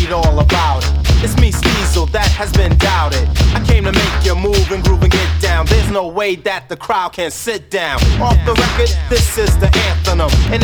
read all about it. It's me, Steezel, that has been doubted. I came to make you move and groove and get down. There's no way that the crowd can sit down. Off the record, this is the anthem. And